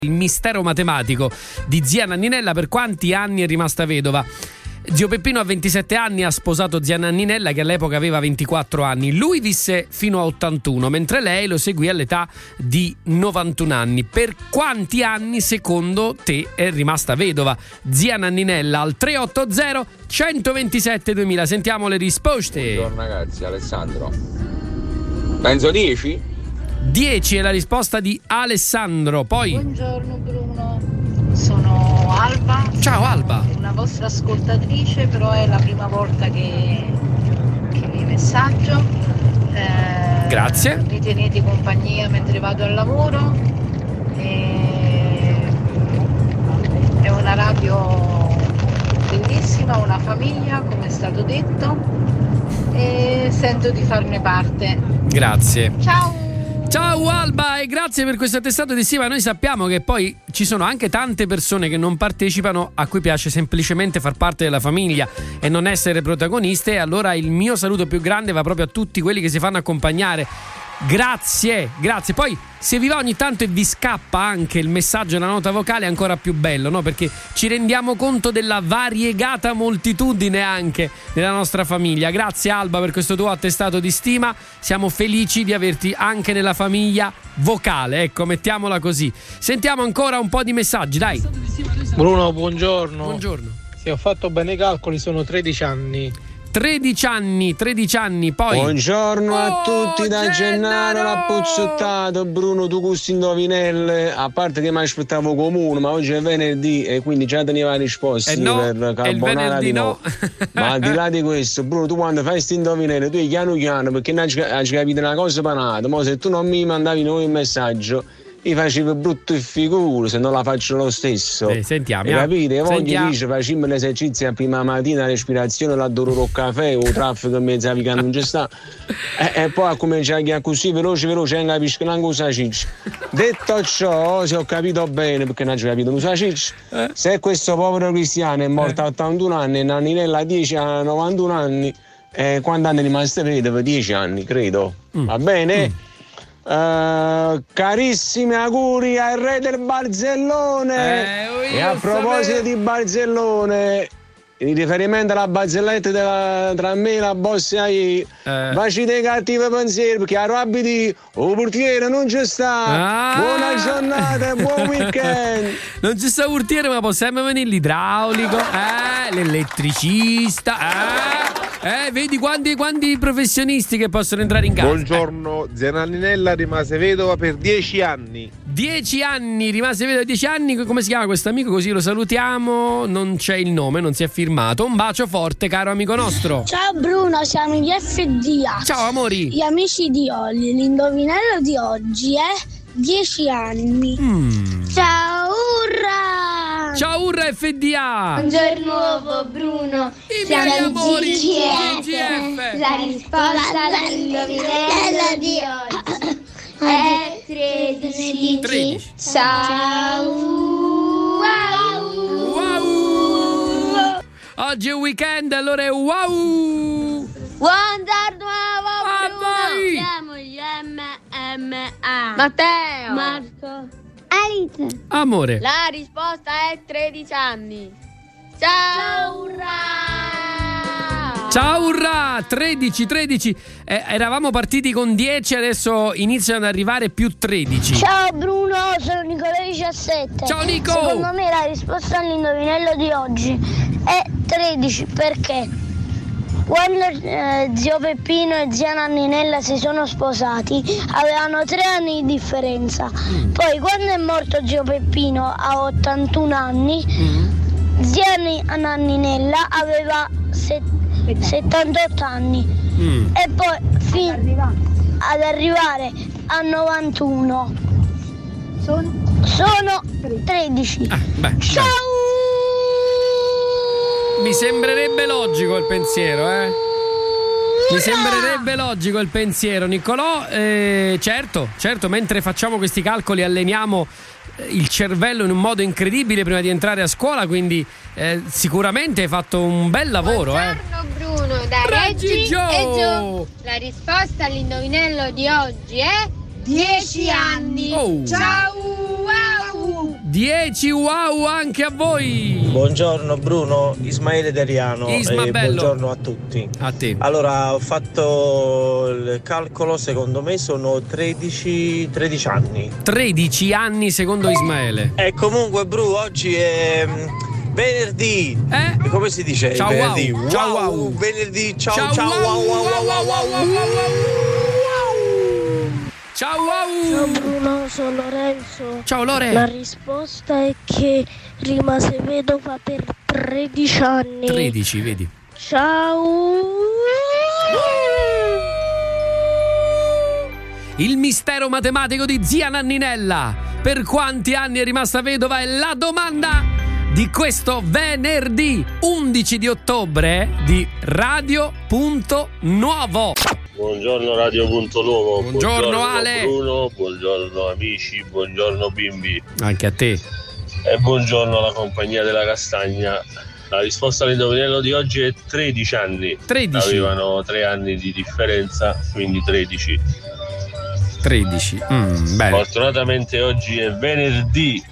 Il mistero matematico di zia Nanninella. Per quanti anni è rimasta vedova? Zio Peppino ha 27 anni, ha sposato zia Nanninella che all'epoca aveva 24 anni. Lui visse fino a 81, mentre lei lo seguì all'età di 91 anni. Per quanti anni secondo te è rimasta vedova zia Nanninella? Al 380 127 2000. Sentiamo le risposte. Buongiorno ragazzi, Alessandro. Penso 10? 10 è la risposta di Alessandro. Poi Buongiorno Bruno, sono Alba. Ciao Alba. Una vostra ascoltatrice, però è la prima volta che vi messaggio. Grazie. Mi tenete compagnia mentre vado al lavoro. È una radio bellissima, una famiglia, come è stato detto, e sento di farne parte. Grazie. Ciao. Ciao Alba e grazie per questo attestato di stima. Noi sappiamo che poi ci sono anche tante persone che non partecipano, a cui piace semplicemente far parte della famiglia e non essere protagoniste, e allora il mio saluto più grande va proprio a tutti quelli che si fanno accompagnare. Grazie. Poi se vi va ogni tanto e vi scappa anche il messaggio e la nota vocale è ancora più bello, no? Perché ci rendiamo conto della variegata moltitudine anche della nostra famiglia. Grazie Alba per questo tuo attestato di stima. Siamo felici di averti anche nella famiglia vocale, ecco, mettiamola così. Sentiamo ancora un po' di messaggi, dai. Bruno, buongiorno. Buongiorno. Se ho fatto bene i calcoli sono 13 anni. 13 anni, poi. Buongiorno a tutti da Gennaro l'ha pozzottato. Bruno, tu gusti indovinelle, a parte che mi aspettavo comune, ma oggi è venerdì e quindi già teneva risposte per carbonara di no. Ma al di là di questo, Bruno, tu quando fai sti indovinelle tu piano perché non hai capito una cosa panata, ma se tu non mi mandavi noi un messaggio mi facevo brutto il figuro se non la faccio lo stesso. Sentiamo. Capite? Voglio dice facciamo l'esercizio a prima mattina, respirazione, l'addoro il caffè, o traffico in mezzo a che non ci sta. E poi a cominciare a così veloce, non capisco neanche cosa ciccia. Detto ciò, se ho capito bene, perché non ho capito cosa ciccia, se questo povero cristiano è morto a 81 anni e Nanninella 10 a 91 anni, quanti anni è rimasto vedovo? 10 anni, credo. Va bene? Carissimi auguri al re del Barzellone. E a proposito di Barzellone, in riferimento alla barzelletta tra me e la boss AI, facite dei cattivi pensieri perché a roba di o portiere non ci sta. Buona giornata e buon weekend. Non ci sta portiere, ma può sempre venire l'idraulico, l'elettricista, vedi quanti professionisti che possono entrare in casa. Buongiorno, zia Nanninella rimase vedova per 10 anni. 10 anni, rimase vedova 10 anni. Come si chiama questo amico? Così lo salutiamo. Non c'è il nome, non si è firmato. Un bacio forte, caro amico nostro. Ciao Bruno, siamo gli FDA. Ciao amori. Gli amici di Olli. L'indovinello di oggi è 10 anni. Ciao, urra! Ciao urra FDA. Buongiorno uovo Bruno. Siamo amori GGF. La risposta all'indovinello di oggi è 13. Ciao. Wow. Oggi è weekend, allora è wow. Buongiorno uovo Bruno. Vai. Siamo gli MMA. Matteo. Marco. Alice. Amore. La risposta è 13 anni. Ciao. Ciao urra, 13. Eravamo partiti con 10, adesso iniziano ad arrivare più 13. Ciao Bruno, sono Nicola 17. Ciao Nico. Secondo me la risposta all'indovinello di oggi è 13 perché quando zio Peppino e zia Nanninella si sono sposati avevano 3 anni di differenza. Poi quando è morto zio Peppino a 81 anni, zia Nanninella aveva 78 anni e poi ad arrivare a 91 sono 13. Ciao! Mi sembrerebbe logico il pensiero, Mi sembrerebbe logico il pensiero, Niccolò. Certo, mentre facciamo questi calcoli alleniamo il cervello in un modo incredibile prima di entrare a scuola, quindi sicuramente hai fatto un bel lavoro. Buongiorno Bruno da Reggi e Gio. La risposta all'indovinello di oggi è 10 anni. Oh. Ciao. 10 wow anche a voi. Buongiorno Bruno, Ismaele Deriano. Isma, e bello. buongiorno a tutti. A te. Allora, ho fatto il calcolo, secondo me sono 13 anni. 13 anni secondo Ismaele. E comunque Bru, oggi è venerdì. Come si dice? Ciao, venerdì. wow. Ciao, wow. Venerdì, ciao Ciao, wow, wow, wow, wow, wow, wow. Ciao wow. Ciao Bruno, sono Lorenzo. Ciao Lore. La risposta è che rimase vedova per 13 anni. 13, vedi. Ciao. Il mistero matematico di zia Nanninella. Per quanti anni è rimasta vedova è la domanda di questo venerdì 11 di ottobre di Radio Punto Nuovo. Buongiorno Radio Punto Nuovo. Buongiorno Ale. Bruno, buongiorno amici, buongiorno bimbi. Anche a te. E buongiorno alla compagnia della Castagna. La risposta all'indovinello di oggi è 13 anni. 13. Avevano 3 anni di differenza, quindi 13. 13. Bene. Fortunatamente oggi è venerdì.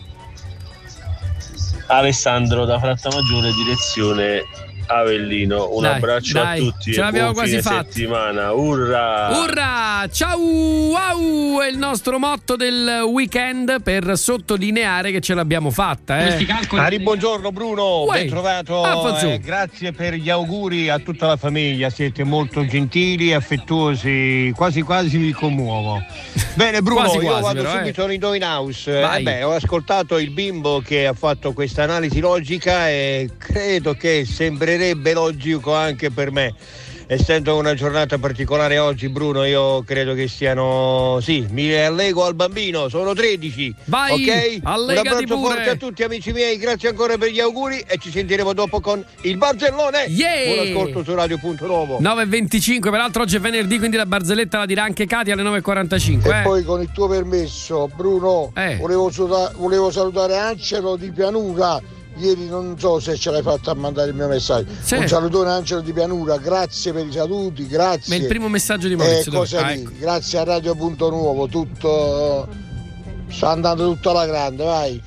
Alessandro da Frattamaggiore, direzione Avellino. Un abbraccio a tutti ce e l'abbiamo buon quasi fine fatta. settimana. Urra! Urra! Ciao wow! È il nostro motto del weekend per sottolineare che ce l'abbiamo fatta. Buongiorno Bruno, Uè. ben trovato. Fanzù. Grazie per gli auguri a tutta la famiglia, siete molto gentili, affettuosi, quasi mi commuovo. Bene Bruno, Quasi, io vado però, subito in Indovina House. Vai. Ho ascoltato il bimbo che ha fatto questa analisi logica e credo che sembrerebbe logico anche per me. Essendo una giornata particolare oggi, Bruno, io credo che siano, sì, mi allego al bambino, sono 13. Vai, ok? allegati Un abbraccio pure. forte a tutti amici miei, grazie ancora per gli auguri e ci sentiremo dopo con il Barzellone. Yeah! Buon ascolto su Radio Punto Nuovo. 9.25, peraltro oggi è venerdì, quindi la barzelletta la dirà anche Katia alle 9.45. E poi con il tuo permesso, Bruno, volevo salutare Angelo di Pianura. Ieri non so se ce l'hai fatta a mandare il mio messaggio. Sì. Un salutone Angelo di Pianura, grazie per i saluti, grazie. Ma il primo messaggio di Maurizio ecco. Grazie a Radio Punto Nuovo, tutto sta andando tutto alla grande, vai.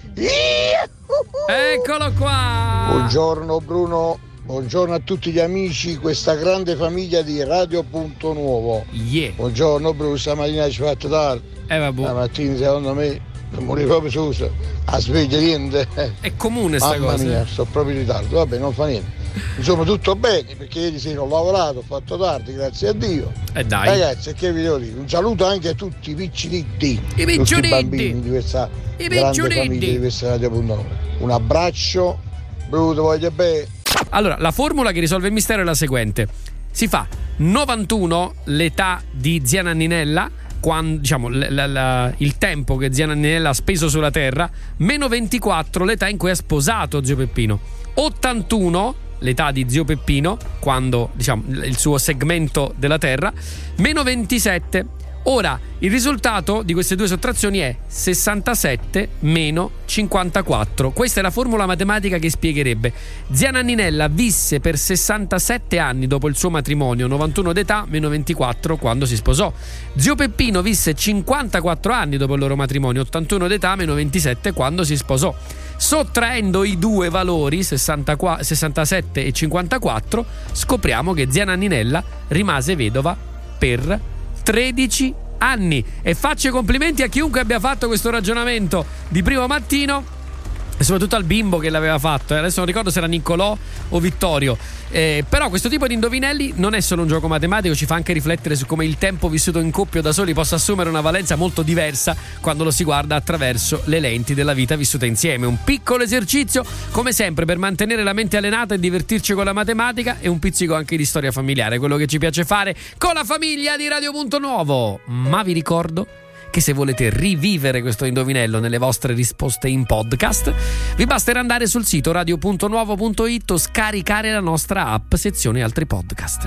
Eccolo qua. Buongiorno Bruno, buongiorno a tutti gli amici, questa grande famiglia di Radio Punto Nuovo. Yeah. Buongiorno Bruno, stamattina ci ho fatto tardi. Vabbè. La mattina secondo me morì proprio su a sveglia niente. È comune sta Mamma cosa. mia, sto proprio in ritardo, vabbè, non fa niente. Insomma, tutto bene, perché ieri sera ho lavorato, ho fatto tardi, grazie a Dio. Dai. Ragazzi, che vi devo dire? Un saluto anche a tutti i piccinitti, I tutti piccinitti. i bambini di questa I grande piccinitti. famiglia di questa Radio Punto Nuovo. Un abbraccio, Bruno, voglio bene. Allora, la formula che risolve il mistero è la seguente. Si fa 91 l'età di zia Nanninella, quando, diciamo, il tempo che zia Nanninella ha speso sulla terra, meno 24 l'età in cui ha sposato zio Peppino, 81 l'età di zio Peppino, quando, diciamo, il suo segmento della terra, meno 27. Ora, il risultato di queste due sottrazioni è 67 meno 54. Questa è la formula matematica che spiegherebbe: zia Nanninella visse per 67 anni dopo il suo matrimonio, 91 d'età, meno 24 quando si sposò. Zio Peppino visse 54 anni dopo il loro matrimonio, 81 d'età, meno 27 quando si sposò. Sottraendo i due valori, 67 e 54, scopriamo che zia Nanninella rimase vedova per 13 anni. E faccio i complimenti a chiunque abbia fatto questo ragionamento di primo mattino e soprattutto al bimbo che l'aveva fatto. Adesso non ricordo se era Niccolò o Vittorio, però questo tipo di indovinelli non è solo un gioco matematico, ci fa anche riflettere su come il tempo vissuto in coppia o da soli possa assumere una valenza molto diversa quando lo si guarda attraverso le lenti della vita vissuta insieme. Un piccolo esercizio come sempre per mantenere la mente allenata e divertirci con la matematica, e un pizzico anche di storia familiare, quello che ci piace fare con la famiglia di Radio Punto Nuovo. Ma vi ricordo che se volete rivivere questo indovinello nelle vostre risposte in podcast, vi basterà andare sul sito radio.nuovo.it o scaricare la nostra app sezione altri podcast.